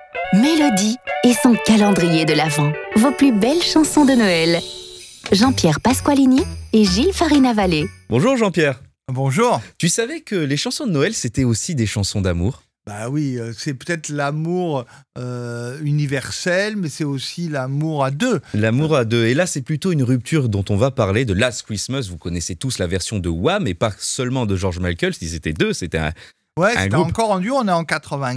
Mélodie et son calendrier de l'Avent. Vos plus belles chansons de Noël. Jean-Pierre Pasqualini et Gilles Farina-Vallée. Bonjour Jean-Pierre. Bonjour. Tu savais que les chansons de Noël, c'était aussi des chansons d'amour ? Bah oui, c'est peut-être l'amour universel, mais c'est aussi l'amour à deux. L'amour à deux. Et là, c'est plutôt une rupture dont on va parler, de Last Christmas. Vous connaissez tous la version de Wham, et pas seulement de George Michael. Ils étaient deux, c'était un C'était groupe. encore en duo, on est en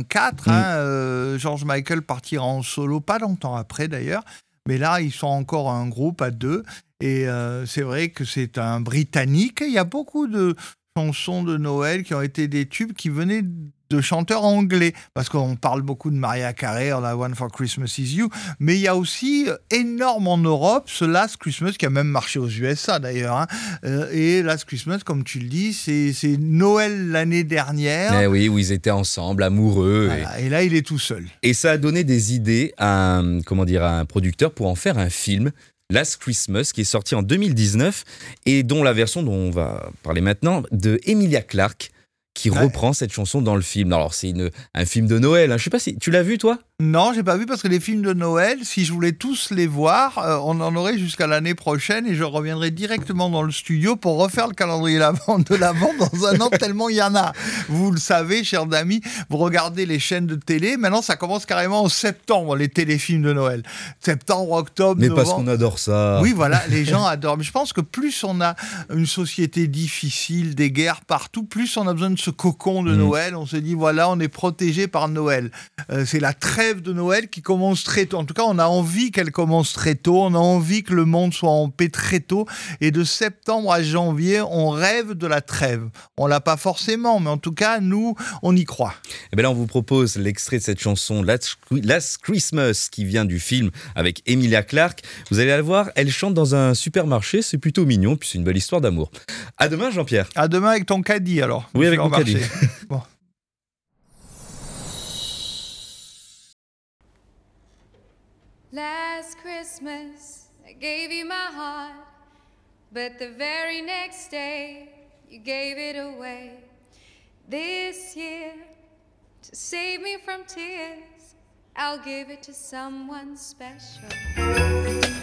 84. George Michael partira en solo, pas longtemps après d'ailleurs. Mais là, ils sont encore un groupe à deux. Et c'est vrai que c'est un Britannique. Il y a beaucoup de chansons de Noël qui ont été des tubes qui venaient de chanteurs anglais, parce qu'on parle beaucoup de Mariah Carey, la One for Christmas is You, mais il y a aussi énorme en Europe ce Last Christmas qui a même marché aux USA d'ailleurs. Et Last Christmas, comme tu le dis, c'est Noël l'année dernière. Eh oui, où ils étaient ensemble, amoureux. Voilà, et là, il est tout seul. Et ça a donné des idées à un producteur pour en faire un film. Last Christmas, qui est sorti en 2019 et dont la version dont on va parler maintenant, de Emilia Clarke, qui reprend cette chanson dans le film. Alors, c'est un film de Noël. Je ne sais pas si tu l'as vu, toi ? Non, j'ai pas vu parce que les films de Noël, si je voulais tous les voir, on en aurait jusqu'à l'année prochaine et je reviendrai directement dans le studio pour refaire le calendrier de l'Avent dans un an tellement il y en a. Vous le savez, chers amis, vous regardez les chaînes de télé. Maintenant, ça commence carrément en septembre, les téléfilms de Noël. Septembre, octobre, Mais novembre. parce qu'on adore ça. Oui, voilà, les gens adorent. Mais je pense que plus on a une société difficile, des guerres partout, plus on a besoin de ce cocon de Noël. On se dit, voilà, on est protégé par Noël. C'est la trêve de Noël qui commence très tôt. En tout cas, on a envie qu'elle commence très tôt. On a envie que le monde soit en paix très tôt. Et de septembre à janvier, on rêve de la trêve. On l'a pas forcément, mais en tout cas, nous, on y croit. Et bien là, on vous propose l'extrait de cette chanson Last Christmas qui vient du film avec Emilia Clarke. Vous allez la voir, elle chante dans un supermarché. C'est plutôt mignon, puis c'est une belle histoire d'amour. À demain, Jean-Pierre. À demain avec ton caddie, alors. Oui, avec mon caddie. Bon. Last Christmas, I gave you my heart, but the very next day, you gave it away. This year, to save me from tears, I'll give it to someone special.